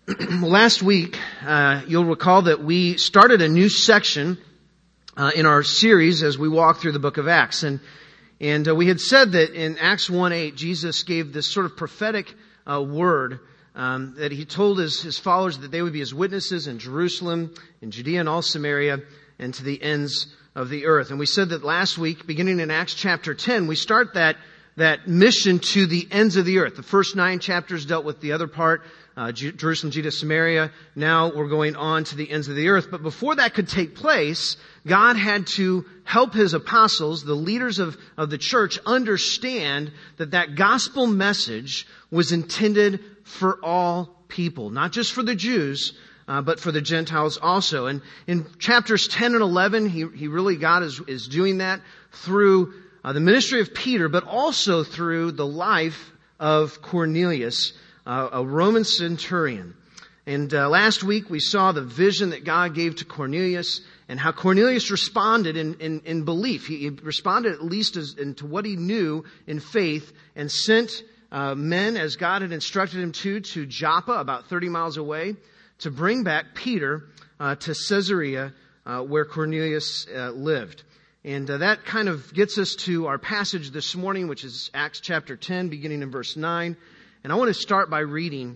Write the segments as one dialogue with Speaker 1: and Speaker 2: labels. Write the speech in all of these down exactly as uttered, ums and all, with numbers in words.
Speaker 1: Last week, uh, you'll recall that we started a new section uh, in our series as we walk through the book of Acts. And and uh, we had said that in Acts one eight, Jesus gave this sort of prophetic uh, word um, that he told his, his followers that they would be his witnesses in Jerusalem, in Judea and all Samaria, and to the ends of the earth. And we said that last week, beginning in Acts chapter ten, we start that that mission to the ends of the earth. The first nine chapters dealt with the other part, uh, Jerusalem, Judea, Samaria. Now we're going on to the ends of the earth. But before that could take place, God had to help His apostles, the leaders of, of the church, understand that that gospel message was intended for all people, not just for the Jews, uh, but for the Gentiles also. And in chapters ten and eleven, he, he really, God is, is doing that through Uh, the ministry of Peter, but also through the life of Cornelius, uh, a Roman centurion. And uh, last week we saw the vision that God gave to Cornelius and how Cornelius responded in, in, in belief. He, he responded at least as, into what he knew in faith and sent uh, men, as God had instructed him to, to Joppa, about thirty miles away, to bring back Peter uh, to Caesarea, uh, where Cornelius uh, lived. And uh, that kind of gets us to our passage this morning, which is Acts chapter ten, beginning in verse nine. And I want to start by reading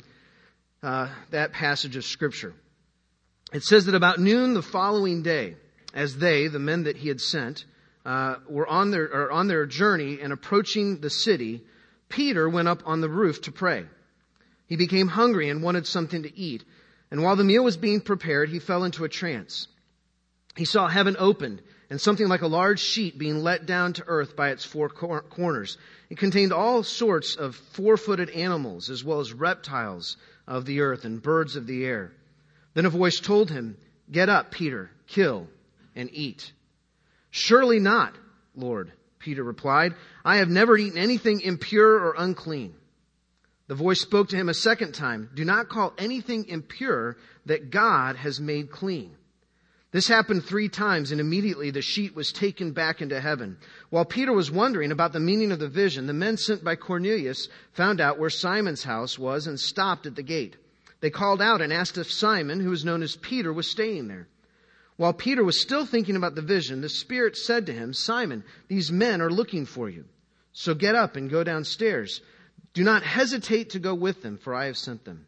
Speaker 1: uh, that passage of Scripture. It says that about noon the following day, as they, the men that he had sent, uh, were on their, or on their journey and approaching the city, Peter went up on the roof to pray. He became hungry and wanted something to eat. And while the meal was being prepared, he fell into a trance. He saw heaven opened, and something like a large sheet being let down to earth by its four cor- corners. It contained all sorts of four-footed animals, as well as reptiles of the earth and birds of the air. Then a voice told him, "Get up, Peter, kill and eat." "Surely not, Lord," Peter replied. "I have never eaten anything impure or unclean." The voice spoke to him a second time, "Do not call anything impure that God has made clean." This happened three times, and immediately the sheet was taken back into heaven. While Peter was wondering about the meaning of the vision, the men sent by Cornelius found out where Simon's house was and stopped at the gate. They called out and asked if Simon, who was known as Peter, was staying there. While Peter was still thinking about the vision, the Spirit said to him, "Simon, these men are looking for you. So get up and go downstairs. Do not hesitate to go with them, for I have sent them."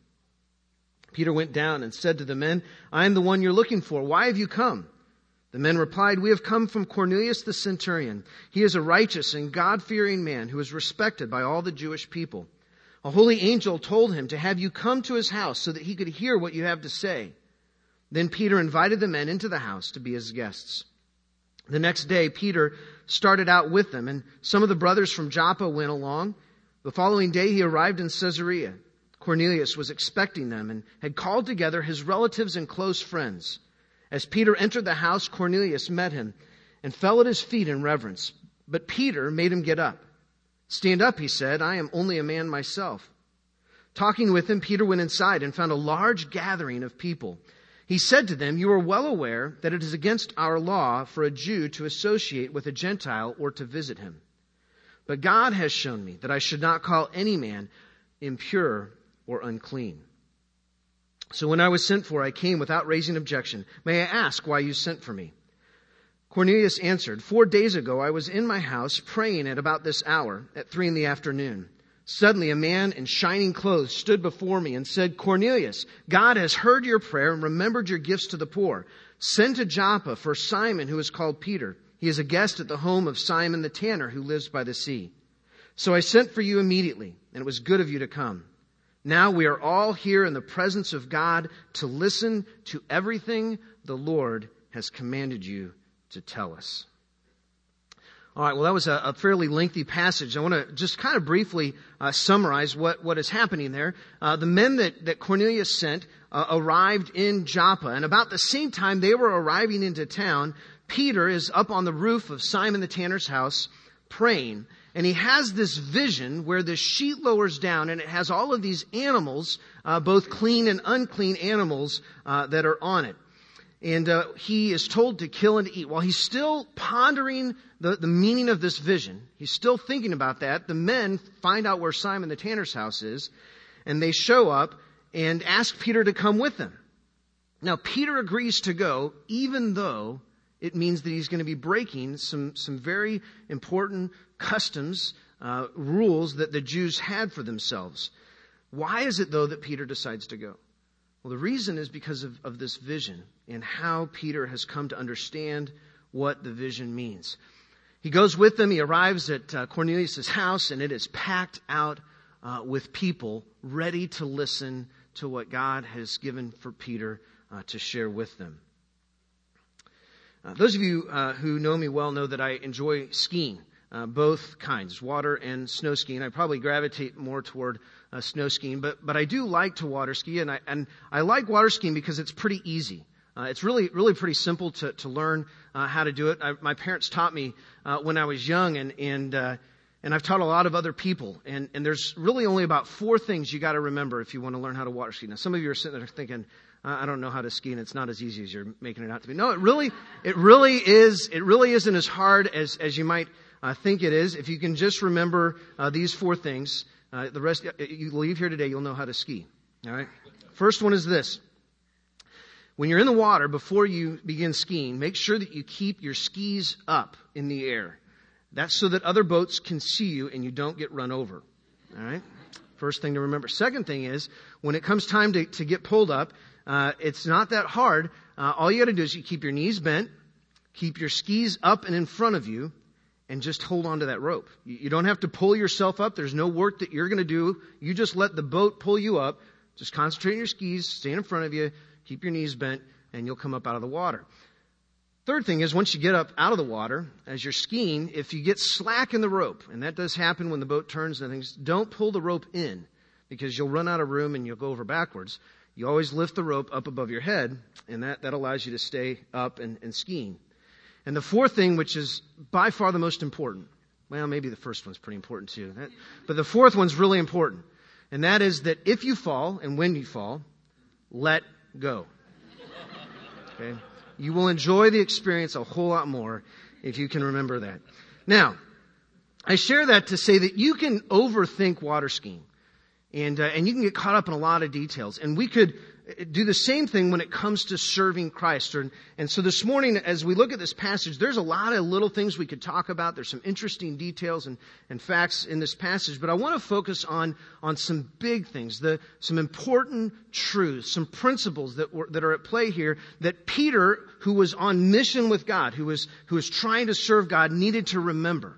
Speaker 1: Peter went down and said to the men, "I am the one you're looking for. Why have you come?" The men replied, "We have come from Cornelius the centurion. He is a righteous and God-fearing man who is respected by all the Jewish people. A holy angel told him to have you come to his house so that he could hear what you have to say." Then Peter invited the men into the house to be his guests. The next day, Peter started out with them, and some of the brothers from Joppa went along. The following day, he arrived in Caesarea. Cornelius was expecting them and had called together his relatives and close friends. As Peter entered the house, Cornelius met him and fell at his feet in reverence. But Peter made him get up. "Stand up," he said. "I am only a man myself." Talking with him, Peter went inside and found a large gathering of people. He said to them, "You are well aware that it is against our law for a Jew to associate with a Gentile or to visit him. But God has shown me that I should not call any man impure or unclean. So when I was sent for, I came without raising objection. May I ask why you sent for me?" Cornelius answered, "Four days ago I was in my house praying at about this hour, at three in the afternoon. Suddenly a man in shining clothes stood before me and said, 'Cornelius, God has heard your prayer and remembered your gifts to the poor. Send to Joppa for Simon, who is called Peter. He is a guest at the home of Simon the tanner, who lives by the sea.' So I sent for you immediately, and it was good of you to come. Now we are all here in the presence of God to listen to everything the Lord has commanded you to tell us." All right, well, that was a, a fairly lengthy passage. I want to just kind of briefly uh, summarize what, what is happening there. Uh, the men that, that Cornelius sent uh, arrived in Joppa, and about the same time they were arriving into town, Peter is up on the roof of Simon the tanner's house praying. And he has this vision where the sheet lowers down and it has all of these animals, uh, both clean and unclean animals, uh, that are on it. And uh, he is told to kill and to eat. While he's still pondering the, the meaning of this vision, he's still thinking about that, the men find out where Simon the tanner's house is, and they show up, and ask Peter to come with them. Now, Peter agrees to go, even though it means that he's going to be breaking some, some very important customs, uh, rules that the Jews had for themselves. Why is it, though, that Peter decides to go? Well, the reason is because of, of this vision and how Peter has come to understand what the vision means. He goes with them. He arrives at uh, Cornelius' house, and it is packed out uh, with people ready to listen to what God has given for Peter uh, to share with them. Uh, those of you uh, who know me well know that I enjoy skiing, uh, both kinds, water and snow skiing. I probably gravitate more toward uh, snow skiing, but but I do like to water ski, and I and I like water skiing because it's pretty easy. Uh, it's really really pretty simple to to learn uh, how to do it. I, my parents taught me uh, when I was young, and and uh, and I've taught a lot of other people. And and there's really only about four things you got to remember if you want to learn how to water ski. Now, some of you are sitting there thinking, I don't know how to ski, and it's not as easy as you're making it out to be. No, it really, it really is. It really isn't as hard as as you might uh, think it is. If you can just remember uh, these four things, uh, the rest you leave here today, you'll know how to ski. All right. First one is this: when you're in the water, before you begin skiing, make sure that you keep your skis up in the air. That's so that other boats can see you and you don't get run over. All right. First thing to remember. Second thing is, when it comes time to, to get pulled up, Uh, it's not that hard. Uh, all you got to do is you keep your knees bent, keep your skis up and in front of you, and just hold on to that rope. You, you don't have to pull yourself up. There's no work that you're going to do. You just let the boat pull you up. Just concentrate on your skis, stand in front of you, keep your knees bent, and you'll come up out of the water. Third thing is, once you get up out of the water, as you're skiing, if you get slack in the rope, and that does happen when the boat turns and things, don't pull the rope in, because you'll run out of room and you'll go over backwards. You always lift the rope up above your head, and that, that allows you to stay up and, and skiing. And the fourth thing, which is by far the most important, well, maybe the first one's pretty important too, that, but the fourth one's really important. And that is that if you fall, and when you fall, let go. Okay? You will enjoy the experience a whole lot more if you can remember that. Now, I share that to say that you can overthink water skiing. And uh, and you can get caught up in a lot of details. And we could do the same thing when it comes to serving Christ. Or, and so this morning, as we look at this passage, there's a lot of little things we could talk about. There's some interesting details and, and facts in this passage. But I want to focus on, on some big things, the, some important truths, some principles that were, that are at play here that Peter, who was on mission with God, who was, who was trying to serve God, needed to remember.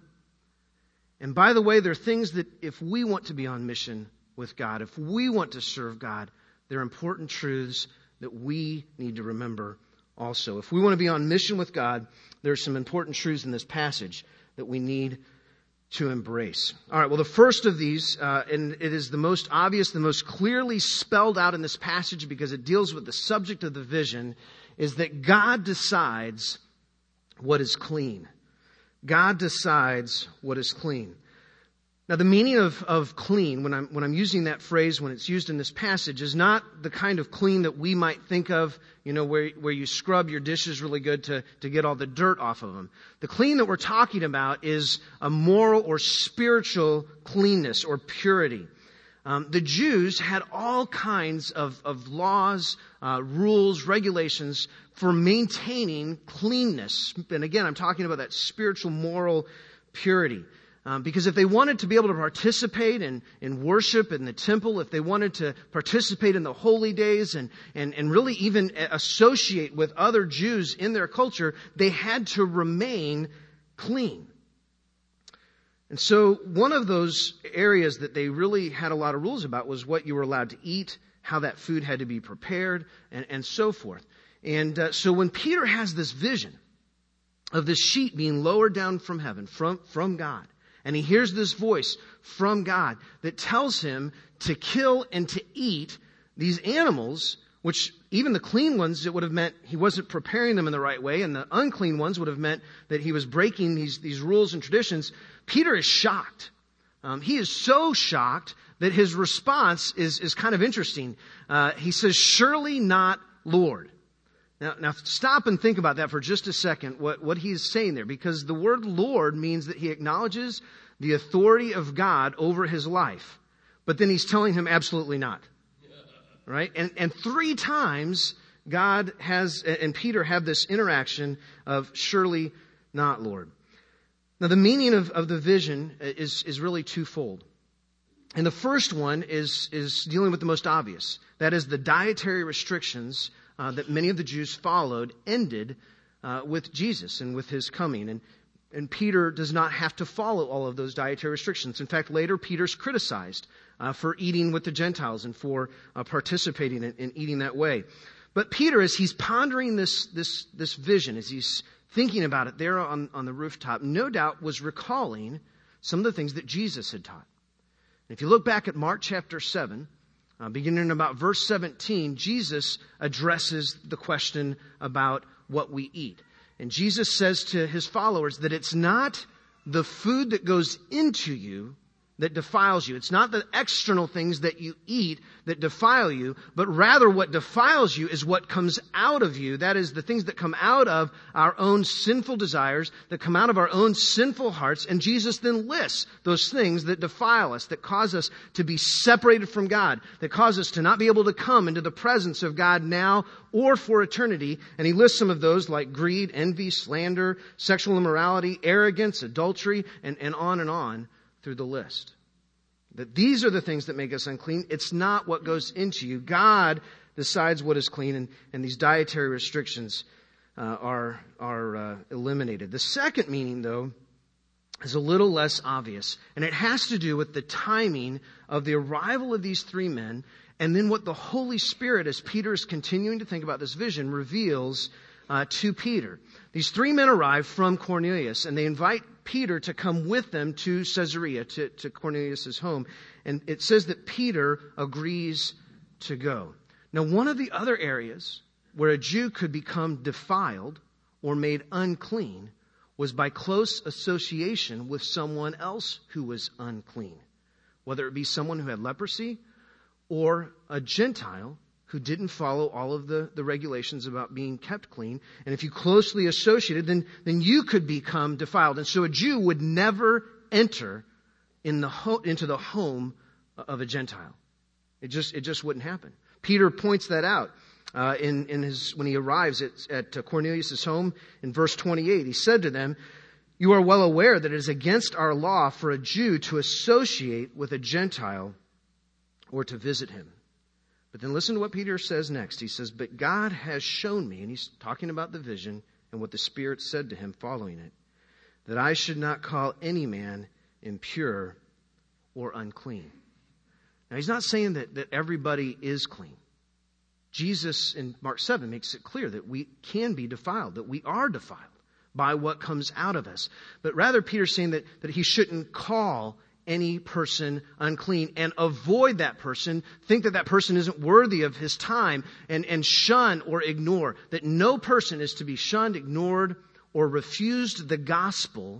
Speaker 1: And by the way, there are things that if we want to be on mission with God, if we want to serve God, there are important truths that we need to remember also. If we want to be on mission with God, there are some important truths in this passage that we need to embrace. All right, well, the first of these, uh, and it is the most obvious, the most clearly spelled out in this passage because it deals with the subject of the vision, is that God decides what is clean. God decides what is clean. Now, the meaning of, of clean, when I'm, when I'm using that phrase, when it's used in this passage, is not the kind of clean that we might think of, you know, where, where you scrub your dishes really good to, to get all the dirt off of them. The clean that we're talking about is a moral or spiritual cleanness or purity. Um, the Jews had all kinds of, of laws, uh, rules, regulations for maintaining cleanness. And again, I'm talking about that spiritual, moral purity. Um, because if they wanted to be able to participate in, in worship in the temple, if they wanted to participate in the holy days and, and, and really even associate with other Jews in their culture, they had to remain clean. And so one of those areas that they really had a lot of rules about was what you were allowed to eat, how that food had to be prepared, and, and so forth. And uh, so when Peter has this vision of this sheet being lowered down from heaven, from, from God, and he hears this voice from God that tells him to kill and to eat these animals, which even the clean ones, it would have meant he wasn't preparing them in the right way, and the unclean ones would have meant that he was breaking these, these rules and traditions. Peter is shocked. Um, he is so shocked that his response is, is kind of interesting. Uh, he says, "Surely not, Lord." Now, now stop and think about that for just a second, what, what he's saying there, because the word Lord means that he acknowledges the authority of God over his life. But then he's telling him absolutely not. right? And, and three times God has, and Peter have this interaction of surely not, Lord. Now the meaning of, of the vision is, is really twofold. And the first one is, is dealing with the most obvious. That is the dietary restrictions uh, that many of the Jews followed ended uh, with Jesus and with his coming. And, and Peter does not have to follow all of those dietary restrictions. In fact, later Peter's criticized uh, for eating with the Gentiles and for uh, participating in, in eating that way. But Peter, as he's pondering this, this, this vision, as he's thinking about it there on, on the rooftop, no doubt was recalling some of the things that Jesus had taught. If you look back at Mark chapter seven, uh, beginning in about verse seventeen, Jesus addresses the question about what we eat. And Jesus says to his followers that it's not the food that goes into you that defiles you. It's not the external things that you eat that defile you, but rather what defiles you is what comes out of you. That is the things that come out of our own sinful desires, that come out of our own sinful hearts. And Jesus then lists those things that defile us, that cause us to be separated from God, that cause us to not be able to come into the presence of God now or for eternity. And he lists some of those like greed, envy, slander, sexual immorality, arrogance, adultery, and, and on and on through the list. That these are the things that make us unclean. It's not what goes into you. God decides what is clean, and, and these dietary restrictions uh, are, are uh, eliminated. The second meaning, though, is a little less obvious, and it has to do with the timing of the arrival of these three men, and then what the Holy Spirit, as Peter is continuing to think about this vision, reveals uh, to Peter. These three men arrive from Cornelius, and they invite Peter to come with them to Caesarea, to, to Cornelius' home. And it says that Peter agrees to go. Now, one of the other areas where a Jew could become defiled or made unclean was by close association with someone else who was unclean, whether it be someone who had leprosy or a Gentile who didn't follow all of the, the regulations about being kept clean. And if you closely associated, then, then you could become defiled. And so a Jew would never enter in the ho- into the home of a Gentile. It just, it just wouldn't happen. Peter points that out uh, in, in his, when he arrives at, at Cornelius' home in verse twenty-eight. He said to them, "You are well aware that it is against our law for a Jew to associate with a Gentile or to visit him." But then listen to what Peter says next. He says, "But God has shown me," and he's talking about the vision and what the Spirit said to him following it, "that I should not call any man impure or unclean." Now, he's not saying that, that everybody is clean. Jesus in Mark seven makes it clear that we can be defiled, that we are defiled by what comes out of us. But rather, Peter's saying that, that he shouldn't call any person unclean and avoid that person, think that that person isn't worthy of his time, and, and shun or ignore. That no person is to be shunned, ignored, or refused the gospel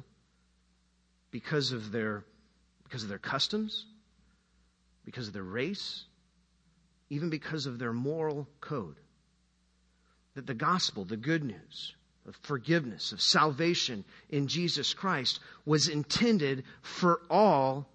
Speaker 1: because of their, because of their customs, because of their race, even because of their moral code. That the gospel, the good news of forgiveness, of salvation in Jesus Christ was intended for all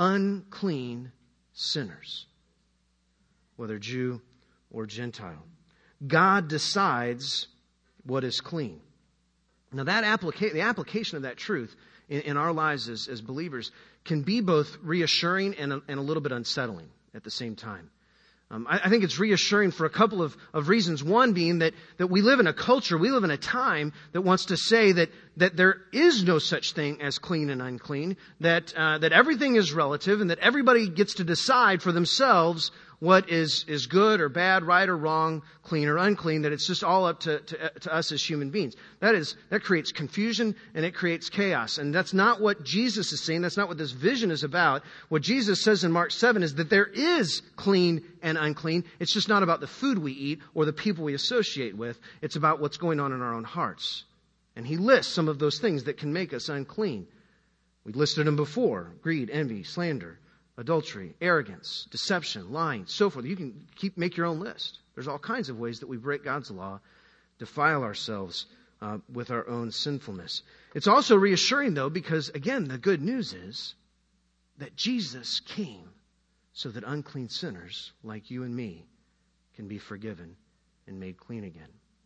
Speaker 1: unclean sinners, whether Jew or Gentile. God decides what is clean. Now that applica- the application of that truth in, in our lives as, as believers can be both reassuring and a, and a little bit unsettling at the same time. Um, I, I think it's reassuring for a couple of, of reasons. One being that, that we live in a culture, we live in a time that wants to say that, that there is no such thing as clean and unclean, that, uh, that everything is relative, and that everybody gets to decide for themselves what is, is good or bad, right or wrong, clean or unclean, that it's just all up to, to, to us as human beings. That is, that creates confusion and it creates chaos. And that's not what Jesus is saying. That's not what this vision is about. What Jesus says in Mark seven is that there is clean and unclean. It's just not about the food we eat or the people we associate with. It's about what's going on in our own hearts. And he lists some of those things that can make us unclean. We listed them before: greed, envy, slander, adultery, arrogance, deception, lying, so forth. You can keep make your own list. There's all kinds of ways that we break God's law, defile ourselves uh, with our own sinfulness. It's also reassuring, though, because, again, the good news is that Jesus came so that unclean sinners like you and me can be forgiven and made clean again.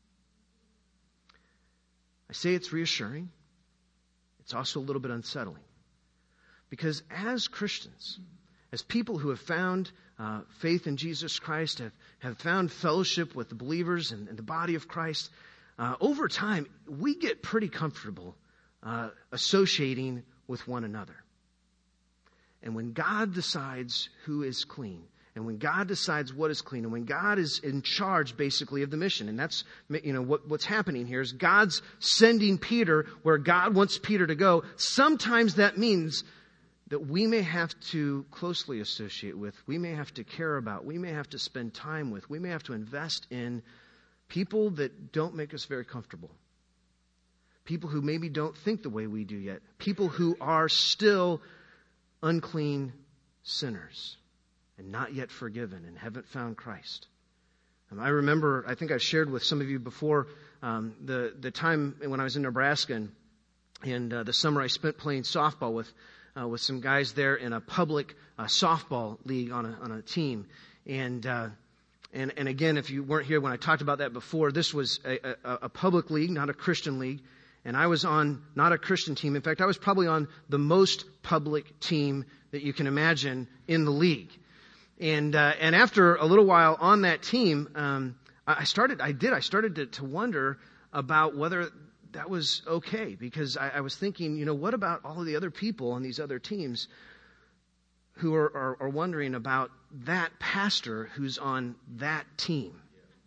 Speaker 1: I say it's reassuring. It's also a little bit unsettling. Because as Christians, as people who have found uh, faith in Jesus Christ, have, have found fellowship with the believers and, and the body of Christ, uh, over time, we get pretty comfortable uh, associating with one another. And when God decides who is clean, and when God decides what is clean, and when God is in charge, basically, of the mission, and that's, you know, what, what's happening here is God's sending Peter where God wants Peter to go. Sometimes that means that we may have to closely associate with, we may have to care about, we may have to spend time with, we may have to invest in people that don't make us very comfortable. People who maybe don't think the way we do yet. People who are still unclean sinners and not yet forgiven and haven't found Christ. Um, I remember, I think I shared with some of you before, um, the, the time when I was in Nebraska and, and uh, the summer I spent playing softball with uh, with some guys there in a public uh, softball league on a, on a team. And, uh, and and again, if you weren't here when I talked about that before, this was a, a, a public league, not a Christian league. And I was on not a Christian team. In fact, I was probably on the most public team that you can imagine in the league. And uh, and after a little while on that team, um, I started, I did, I started to, to wonder about whether that was okay. Because I, I was thinking, you know, what about all of the other people on these other teams who are, are, are wondering about that pastor who's on that team?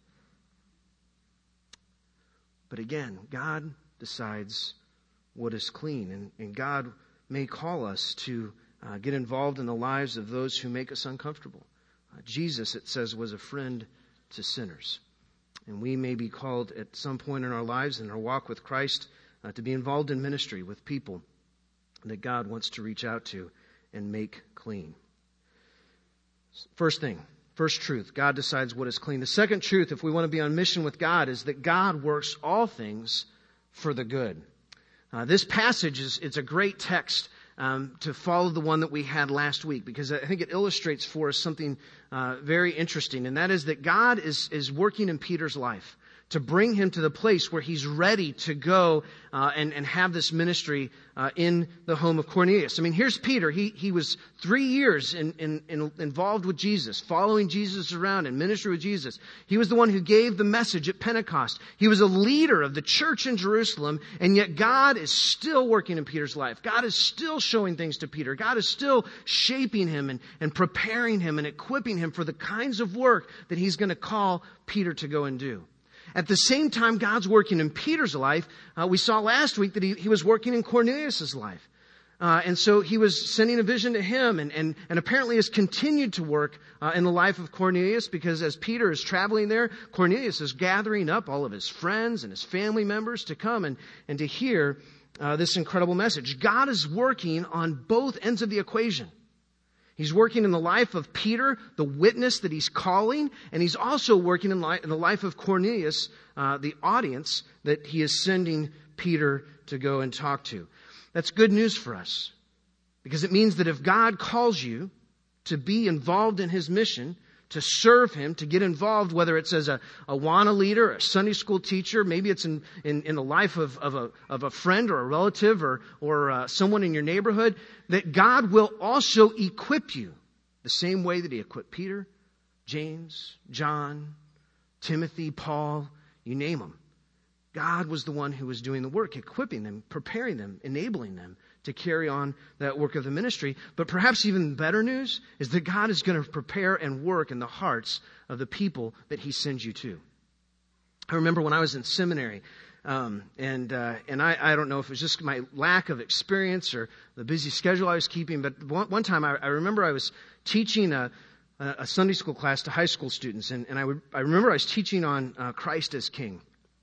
Speaker 1: But again, God decides what is clean. And, and God may call us to uh, get involved in the lives of those who make us uncomfortable. Uh, Jesus, it says, was a friend to sinners. And we may be called at some point in our lives, in our walk with Christ, uh, to be involved in ministry with people that God wants to reach out to and make clean. First thing, first truth, God decides what is clean. The second truth, if we want to be on mission with God, is that God works all things for the good. Uh, this passage is it's a great text um, to follow the one that we had last week, because I think it illustrates for us something uh, very interesting, and that is that God is is working in Peter's life to bring him to the place where he's ready to go uh, and, and have this ministry uh, in the home of Cornelius. I mean, here's Peter. He he was three years in, in, in involved with Jesus, following Jesus around in ministry with Jesus. He was the one who gave the message at Pentecost. He was a leader of the church in Jerusalem, and yet God is still working in Peter's life. God is still showing things to Peter. God is still shaping him and, and preparing him and equipping him for the kinds of work that he's going to call Peter to go and do. At the same time God's working in Peter's life, uh, we saw last week that he, he was working in Cornelius' life. Uh, and so he was sending a vision to him and, and, and apparently has continued to work uh, in the life of Cornelius, because as Peter is traveling there, Cornelius is gathering up all of his friends and his family members to come and, and to hear uh, this incredible message. God is working on both ends of the equation. He's working in the life of Peter, the witness that he's calling, and he's also working in, li- in the life of Cornelius, uh, the audience that he is sending Peter to go and talk to. That's good news for us, because it means that if God calls you to be involved in his mission, to serve him, to get involved, whether it's as a, a Awana leader, a Sunday school teacher, maybe it's in, in, in the life of, of, a, of a friend or a relative or, or uh, someone in your neighborhood, that God will also equip you the same way that he equipped Peter, James, John, Timothy, Paul, you name them. God was the one who was doing the work, equipping them, preparing them, enabling them to carry on that work of the ministry. But perhaps even better news is that God is going to prepare and work in the hearts of the people that he sends you to. I remember when I was in seminary, um, and uh, and I, I don't know if it was just my lack of experience or the busy schedule I was keeping, but one, one time I, I remember I was teaching a, a Sunday school class to high school students, and, and I, would, I remember I was teaching on uh, Christ as King.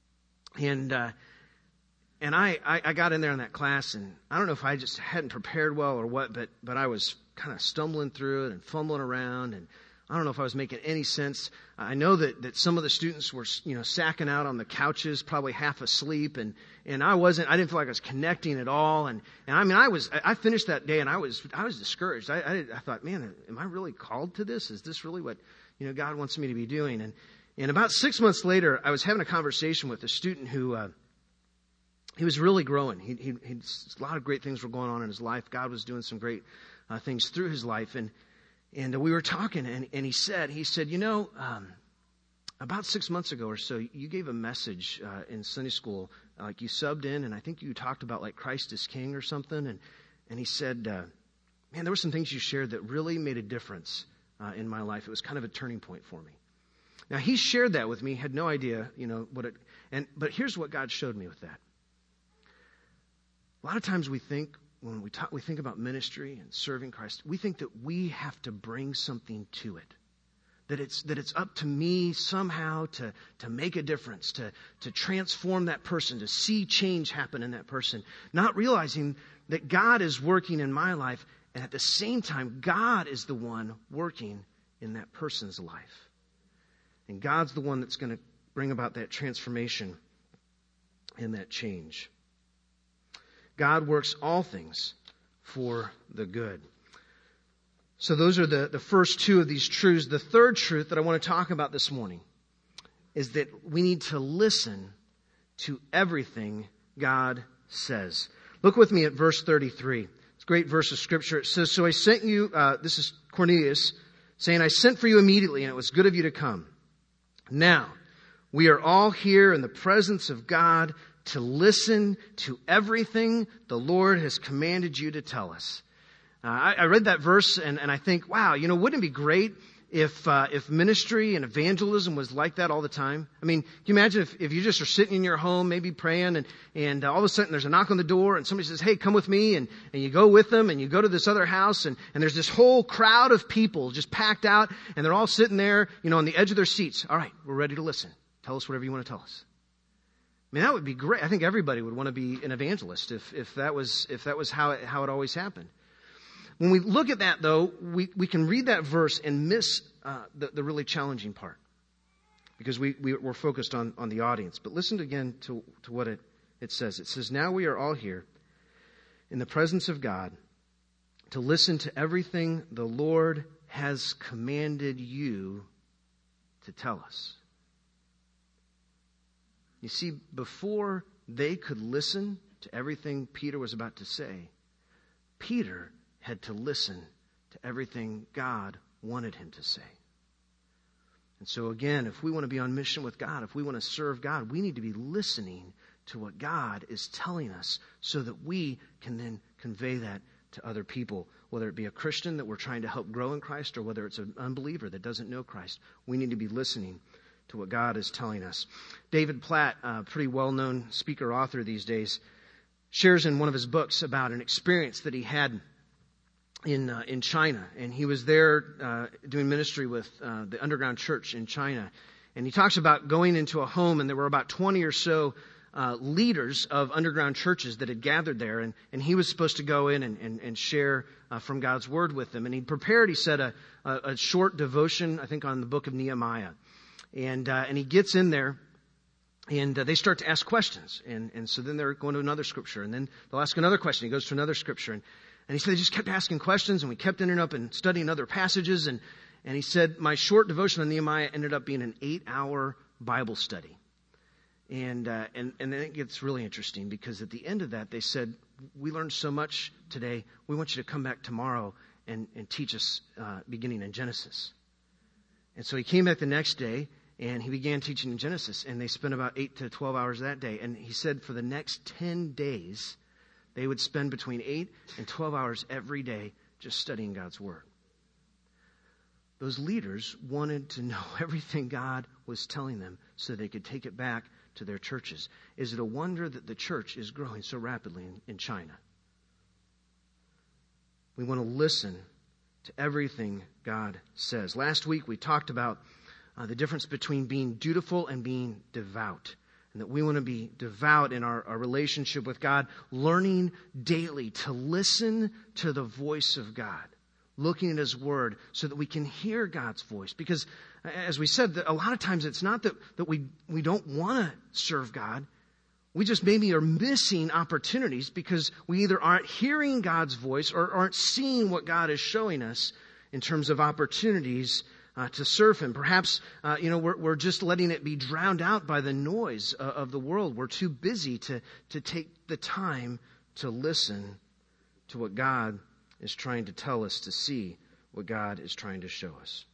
Speaker 1: And uh, and I, I, I got in there in that class, and I don't know if I just hadn't prepared well or what, but but I was kind of stumbling through it and fumbling around, and I don't know if I was making any sense. I know that, that some of the students were, you know, sacking out on the couches, probably half asleep, and, and I wasn't. I didn't feel like I was connecting at all, and, and I mean, I was. I finished that day, and I was I was discouraged. I I, I thought, man, am I really called to this? Is this really what you know, God wants me to be doing. And, and about six months later, I was having a conversation with a student who, uh, he was really growing. He, he, he, a lot of great things were going on in his life. God was doing some great uh, things through his life. And, and uh, we were talking, and, and he said, he said, you know, um, about six months ago or so, you gave a message uh, in Sunday school, like you subbed in, and I think you talked about like Christ is King or something. And, and he said, uh, man, there were some things you shared that really made a difference uh, in my life. It was kind of a turning point for me. Now, he shared that with me, had no idea, you know, what it, and, but here's what God showed me with that. A lot of times we think, when we talk, we think about ministry and serving Christ, we think that we have to bring something to it. That it's, that it's up to me somehow to, to make a difference, to, to transform that person, to see change happen in that person. Not realizing that God is working in my life, and at the same time, God is the one working in that person's life. And God's the one that's going to bring about that transformation and that change. God works all things for the good. So those are the, the first two of these truths. The third truth that I want to talk about this morning is that we need to listen to everything God says. Look with me at verse thirty-three. It's a great verse of Scripture. It says, so I sent you, uh, this is Cornelius, saying, I sent for you immediately, and it was good of you to come. Now, we are all here in the presence of God to listen to everything the Lord has commanded you to tell us. Uh, I, I read that verse and, and I think, wow, you know, wouldn't it be great if uh, if ministry and evangelism was like that all the time? I mean, can you imagine if, if you just are sitting in your home, maybe praying, and, and uh, all of a sudden there's a knock on the door and somebody says, hey, come with me, and, and you go with them and you go to this other house, and, and there's this whole crowd of people just packed out, and they're all sitting there, you know, on the edge of their seats. All right, we're ready to listen. Tell us whatever you want to tell us. I mean, that would be great. I think everybody would want to be an evangelist if, if that was if that was how it, how it always happened. When we look at that, though, we, we can read that verse and miss uh, the, the really challenging part because we, we, we're focused on, on the audience. But listen again to, to what it, it says. It says, now we are all here in the presence of God to listen to everything the Lord has commanded you to tell us. You see, before they could listen to everything Peter was about to say, Peter had to listen to everything God wanted him to say. And so again, if we want to be on mission with God, if we want to serve God, we need to be listening to what God is telling us so that we can then convey that to other people, whether it be a Christian that we're trying to help grow in Christ or whether it's an unbeliever that doesn't know Christ. We need to be listening to what God is telling us. David Platt, a pretty well-known speaker, author these days, shares in one of his books about an experience that he had in uh, in China. And he was there uh, doing ministry with uh, the underground church in China. And he talks about going into a home, and there were about twenty or so uh, leaders of underground churches that had gathered there. And, and he was supposed to go in and, and, and share uh, from God's Word with them. And he prepared, he said, a, a, a short devotion, I think, on the book of Nehemiah. And uh, and he gets in there, and uh, they start to ask questions. And and so then they're going to another scripture. And then they'll ask another question. He goes to another scripture. And, and he said they just kept asking questions, and we kept ending up and studying other passages. And, and he said my short devotion on Nehemiah ended up being an eight-hour Bible study. And, uh, and, and then it gets really interesting because at the end of that, they said, we learned so much today. We want you to come back tomorrow and, and teach us uh, beginning in Genesis. And so he came back the next day, and he began teaching in Genesis, and they spent about eight to twelve hours that day. And he said for the next ten days, they would spend between eight and twelve hours every day just studying God's Word. Those leaders wanted to know everything God was telling them so they could take it back to their churches. Is it a wonder that the church is growing so rapidly in, in China? We want to listen to everything God says. Last week we talked about uh, the difference between being dutiful and being devout. And that we want to be devout in our, our relationship with God, learning daily to listen to the voice of God, looking at His Word so that we can hear God's voice. Because as we said, a lot of times it's not that, that we, we don't want to serve God. We just maybe are missing opportunities because we either aren't hearing God's voice or aren't seeing what God is showing us in terms of opportunities uh, to serve Him. Perhaps, uh, you know, we're, we're just letting it be drowned out by the noise uh, of the world. We're too busy to, to take the time to listen to what God is trying to tell us, to see what God is trying to show us.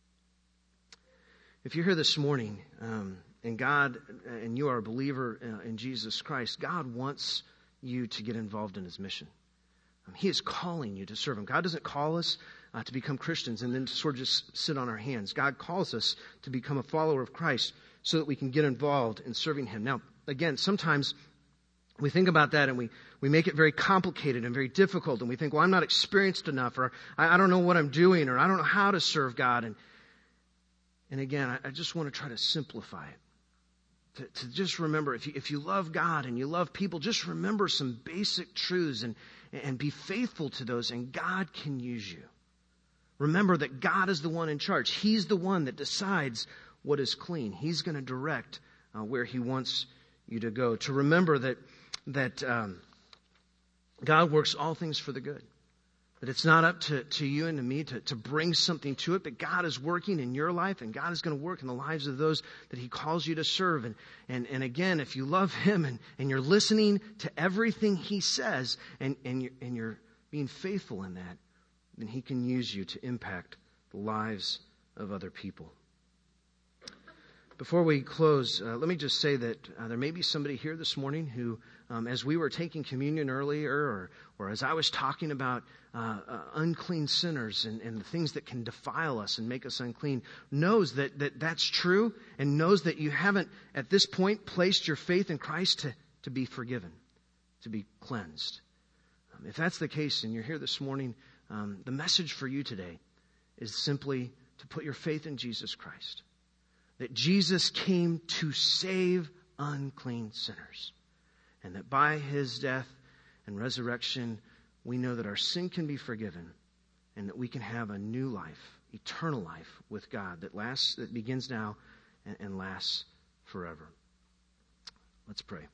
Speaker 1: If you're here this morning, um, and God, and you are a believer uh, in Jesus Christ, God wants you to get involved in His mission. Um, he is calling you to serve Him. God doesn't call us uh, to become Christians and then to sort of just sit on our hands. God calls us to become a follower of Christ so that we can get involved in serving Him. Now, again, sometimes we think about that and we, we make it very complicated and very difficult. And we think, well, I'm not experienced enough, or I, I don't know what I'm doing, or I don't know how to serve God. And, and again, I, I just want to try to simplify it. To, to just remember, if you, if you love God and you love people, just remember some basic truths and, and be faithful to those, and God can use you. Remember that God is the one in charge. He's the one that decides what is clean. He's going to direct uh, where He wants you to go. To remember that that um, God works all things for the good. That it's not up to, to you and to me to, to bring something to it, but God is working in your life, and God is going to work in the lives of those that He calls you to serve. And and, and again, if you love Him and, and you're listening to everything He says, and, and, you're, and you're being faithful in that, then He can use you to impact the lives of other people. Before we close, uh, let me just say that uh, there may be somebody here this morning who, um, as we were taking communion earlier, or, or as I was talking about uh, uh, unclean sinners and, and the things that can defile us and make us unclean, knows that, that that's true, and knows that you haven't, at this point, placed your faith in Christ to, to be forgiven, to be cleansed. Um, if that's the case and you're here this morning, um, the message for you today is simply to put your faith in Jesus Christ. That Jesus came to save unclean sinners. And that by His death and resurrection, we know that our sin can be forgiven. And that we can have a new life, eternal life with God that lasts, that begins now and, and lasts forever. Let's pray.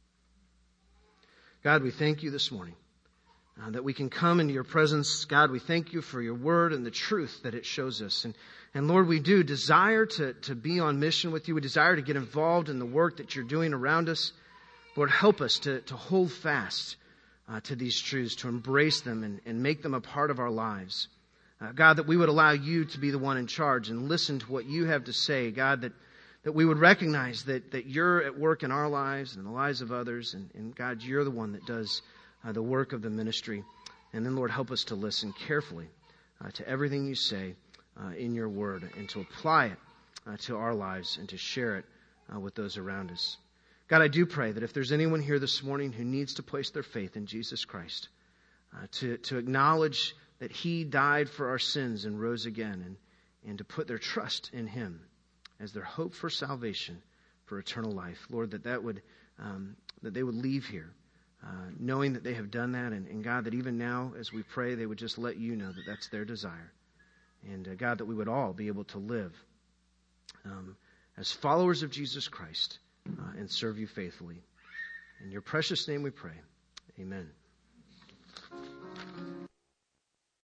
Speaker 1: God, we thank You this morning. Uh, that we can come into Your presence. God, we thank You for Your word and the truth that it shows us. And, and Lord, we do desire to, to be on mission with You. We desire to get involved in the work that You're doing around us. Lord, help us to, to hold fast uh, to these truths, to embrace them and, and make them a part of our lives. Uh, God, that we would allow You to be the one in charge and listen to what You have to say. God, that, that we would recognize that, that You're at work in our lives and in the lives of others. And, and God, You're the one that does Uh, the work of the ministry. And then, Lord, help us to listen carefully uh, to everything You say uh, in Your word, and to apply it uh, to our lives and to share it uh, with those around us. God, I do pray that if there's anyone here this morning who needs to place their faith in Jesus Christ, uh, to, to acknowledge that He died for our sins and rose again, and, and to put their trust in Him as their hope for salvation, for eternal life, Lord, that that would um, that they would leave here Uh, knowing that they have done that, and, and God, that even now as we pray, they would just let You know that that's their desire. And uh, God, that we would all be able to live um, as followers of Jesus Christ uh, and serve You faithfully. In Your precious name we pray. Amen.